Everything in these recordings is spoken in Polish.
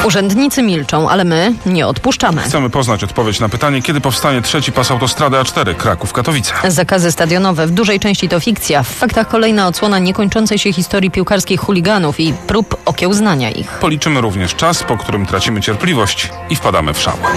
Urzędnicy milczą, ale my nie odpuszczamy. Chcemy poznać odpowiedź na pytanie, kiedy powstanie trzeci pas autostrady A4 Kraków-Katowice. Zakazy stadionowe w dużej części to fikcja. W faktach kolejna odsłona niekończącej się historii piłkarskich chuliganów i prób okiełznania ich. Policzymy również czas, po którym tracimy cierpliwość i wpadamy w szał.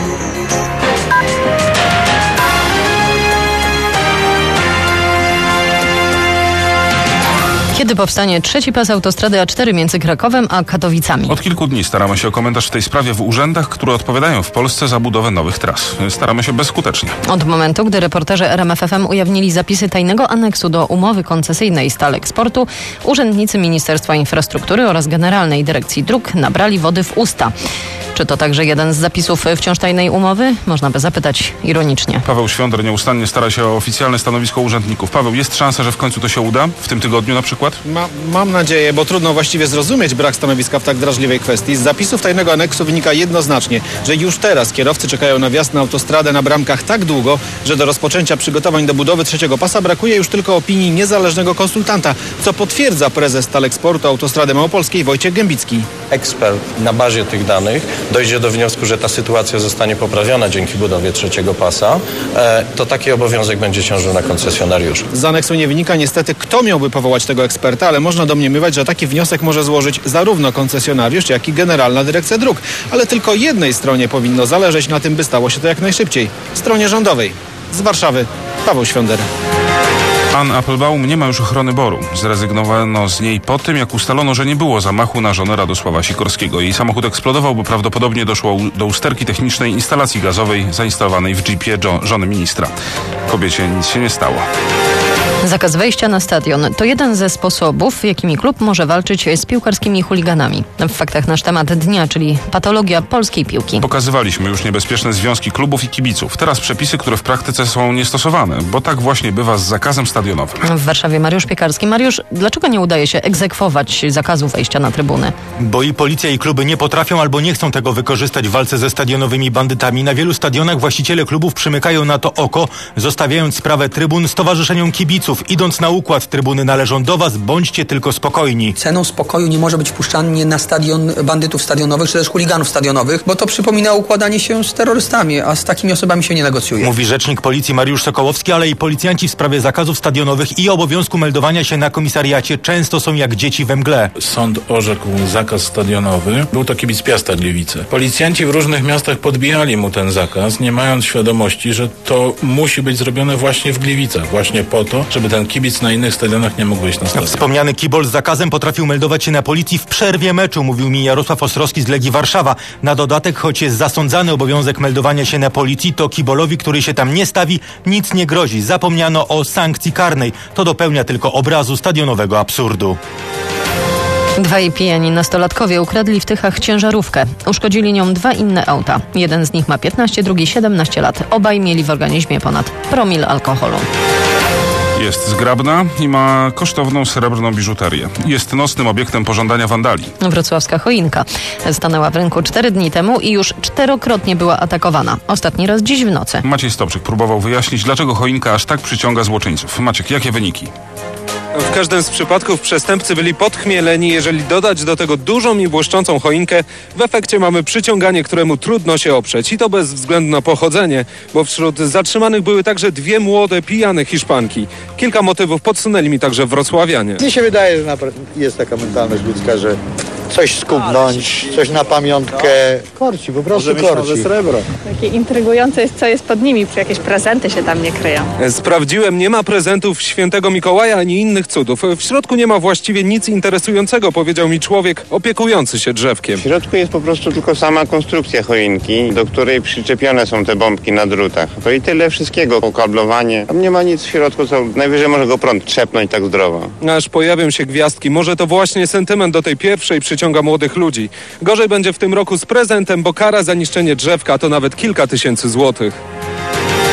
Kiedy powstanie trzeci pas autostrady A4 między Krakowem a Katowicami? Od kilku dni staramy się o komentarz w tej sprawie w urzędach, które odpowiadają w Polsce za budowę nowych tras. Staramy się bezskutecznie. Od momentu, gdy reporterzy RMFFM ujawnili zapisy tajnego aneksu do umowy koncesyjnej Staleksportu, urzędnicy Ministerstwa Infrastruktury oraz Generalnej Dyrekcji Dróg nabrali wody w usta. Czy to także jeden z zapisów wciąż tajnej umowy? Można by zapytać ironicznie. Paweł Świądor nieustannie stara się o oficjalne stanowisko urzędników. Paweł, jest szansa, że w końcu to się uda? W tym tygodniu na przykład? Mam nadzieję, bo trudno właściwie zrozumieć brak stanowiska w tak drażliwej kwestii. Z zapisów tajnego aneksu wynika jednoznacznie, że już teraz kierowcy czekają na wjazd na autostradę na bramkach tak długo, że do rozpoczęcia przygotowań do budowy trzeciego pasa brakuje już tylko opinii niezależnego konsultanta, co potwierdza prezes Staleksportu Autostrady Małopolskiej Wojciech Gębicki. Ekspert na bazie tych danych dojdzie do wniosku, że ta sytuacja zostanie poprawiona dzięki budowie trzeciego pasa, to taki obowiązek będzie ciążył na koncesjonariuszu. Z aneksu nie wynika niestety, kto miałby powołać tego eksperta, ale można domniemywać, że taki wniosek może złożyć zarówno koncesjonariusz, jak i Generalna Dyrekcja Dróg. Ale tylko jednej stronie powinno zależeć na tym, by stało się to jak najszybciej. Stronie rządowej. Z Warszawy Paweł Świąder. Ann Applebaum nie ma już ochrony BOR-u. Zrezygnowano z niej po tym, jak ustalono, że nie było zamachu na żonę Radosława Sikorskiego. Jej samochód eksplodował, bo prawdopodobnie doszło do usterki technicznej instalacji gazowej zainstalowanej w jeepie żony ministra. Kobiecie nic się nie stało. Zakaz wejścia na stadion to jeden ze sposobów, jakimi klub może walczyć z piłkarskimi chuliganami. W faktach nasz temat dnia, czyli patologia polskiej piłki. Pokazywaliśmy już niebezpieczne związki klubów i kibiców. Teraz przepisy, które w praktyce są niestosowane, bo tak właśnie bywa z zakazem stadionowym. W Warszawie Mariusz Piekarski. Mariusz, dlaczego nie udaje się egzekwować zakazu wejścia na trybuny? Bo i policja, i kluby nie potrafią albo nie chcą tego wykorzystać w walce ze stadionowymi bandytami. Na wielu stadionach właściciele klubów przymykają na to oko, zostawiając sprawę trybun stowarzyszeniom kibiców. Idąc na układ, trybuny należą do was, bądźcie tylko spokojni. Ceną spokoju nie może być wpuszczanie na stadion bandytów stadionowych, czy też chuliganów stadionowych, bo to przypomina układanie się z terrorystami, a z takimi osobami się nie negocjuje. Mówi rzecznik policji Mariusz Sokołowski, ale i policjanci w sprawie zakazów stadionowych i obowiązku meldowania się na komisariacie często są jak dzieci we mgle. Sąd orzekł zakaz stadionowy. Był to kibic Piasta Gliwice. Policjanci w różnych miastach podbijali mu ten zakaz, nie mając świadomości, że to musi być zrobione właśnie w Gliwicach. Właśnie po to, żeby ten kibic na innych stadionach nie mógł wyjść na stadion. Wspomniany kibol z zakazem potrafił meldować się na policji w przerwie meczu, mówił mi Jarosław Ostrowski z Legii Warszawa. Na dodatek, choć jest zasądzany obowiązek meldowania się na policji, to kibolowi, który się tam nie stawi, nic nie grozi. Zapomniano o sankcji karnej. To dopełnia tylko obrazu stadionowego absurdu. Dwaj pijani nastolatkowie ukradli w Tychach ciężarówkę. Uszkodzili nią dwa inne auta. Jeden z nich ma 15, drugi 17 lat. Obaj mieli w organizmie ponad promil alkoholu. Jest zgrabna i ma kosztowną srebrną biżuterię. Jest nocnym obiektem pożądania wandali. Wrocławska choinka stanęła w rynku 4 dni temu i już 4-krotnie była atakowana. Ostatni raz dziś w nocy. Maciej Stopczyk próbował wyjaśnić, dlaczego choinka aż tak przyciąga złoczyńców. Maciek, jakie wyniki? W każdym z przypadków przestępcy byli podchmieleni. Jeżeli dodać do tego dużą i błyszczącą choinkę, w efekcie mamy przyciąganie, któremu trudno się oprzeć. I to bez względu na pochodzenie, bo wśród zatrzymanych były także dwie młode, pijane Hiszpanki. Kilka motywów podsunęli mi także wrocławianie. Mnie się wydaje, że jest taka mentalność ludzka, że coś skubnąć, coś na pamiątkę. Korci, po prostu korci. Srebro. Takie intrygujące jest, co jest pod nimi, czy jakieś prezenty się tam nie kryją. Sprawdziłem, nie ma prezentów świętego Mikołaja ani innych cudów. W środku nie ma właściwie nic interesującego, powiedział mi człowiek opiekujący się drzewkiem. W środku jest po prostu tylko sama konstrukcja choinki, do której przyczepione są te bombki na drutach. To i tyle wszystkiego, okablowanie. Tam nie ma nic w środku, co najwyżej może go prąd trzepnąć tak zdrowo. Aż pojawią się gwiazdki. Może to właśnie sentyment do tej pierwszej przyciąga młodych ludzi. Gorzej będzie w tym roku z prezentem, bo kara za niszczenie drzewka to nawet kilka tysięcy złotych.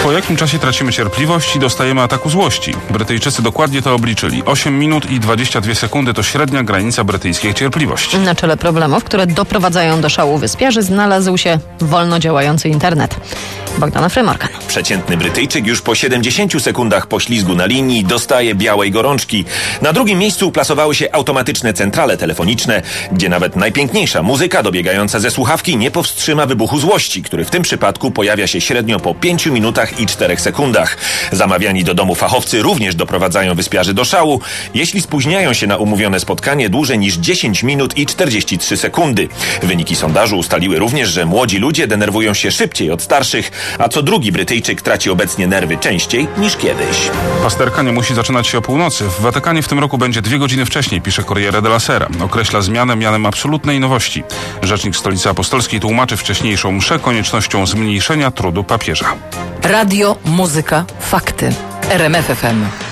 Po jakim czasie tracimy cierpliwość i dostajemy ataku złości? Brytyjczycy dokładnie to obliczyli. 8 minut i 22 sekundy to średnia granica brytyjskiej cierpliwości. Na czele problemów, które doprowadzają do szału wyspiarzy, znalazł się wolno działający internet. Bogdana Frymorgan. Przeciętny Brytyjczyk już po 70 sekundach poślizgu na linii dostaje białej gorączki. Na drugim miejscu uplasowały się automatyczne centrale telefoniczne, gdzie nawet najpiękniejsza muzyka dobiegająca ze słuchawki nie powstrzyma wybuchu złości, który w tym przypadku pojawia się średnio po 5 minutach i 4 sekundach. Zamawiani do domu fachowcy również doprowadzają wyspiarzy do szału, jeśli spóźniają się na umówione spotkanie dłużej niż 10 minut i 43 sekundy. Wyniki sondażu ustaliły również, że młodzi ludzie denerwują się szybciej od starszych, a co drugi Brytyjczyk traci obecnie nerwy częściej niż kiedyś. Pasterka nie musi zaczynać się o północy. W Watykanie w tym roku będzie 2 godziny wcześniej, pisze Corriere della Sera. Określa zmianę mianem absolutnej nowości. Rzecznik Stolicy Apostolskiej tłumaczy wcześniejszą mszę koniecznością zmniejszenia trudu papieża. Radio, muzyka, fakty. RMF FM.